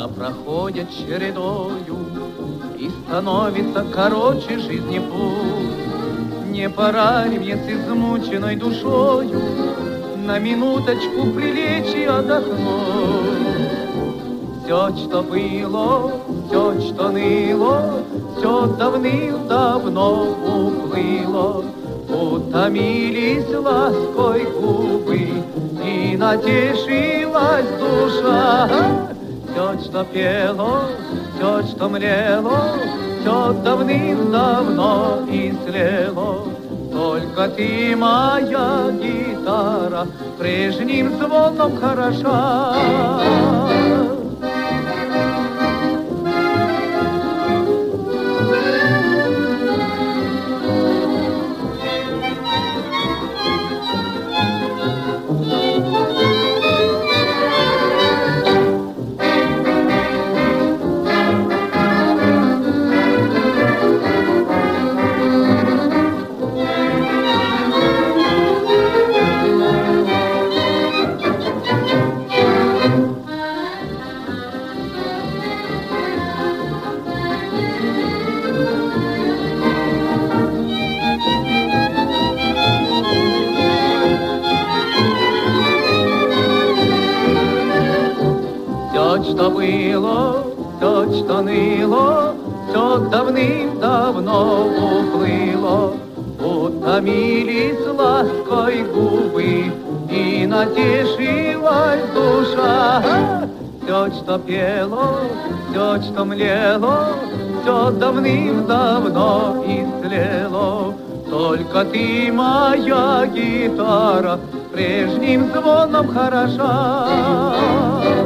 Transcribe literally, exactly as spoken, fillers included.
Года проходят чередою, и становится короче жизни путь. Не пора ли мне с измученной душою на минуточку прилечь и отдохнуть? Все, что было, все, что ныло, все давным-давно уплыло. Утомились лаской губы, и натешилась душа. Все, что пело, все, что млело, все давным-давно истлело. Только ты, моя гитара, прежним звоном хороша. Все, что было, все, что ныло, все давным-давно уплыло. Утомились лаской губы, и натешилась душа. Все, что пело, все, что млело, все давным-давно истлело. Только ты, моя гитара, прежним звоном хороша.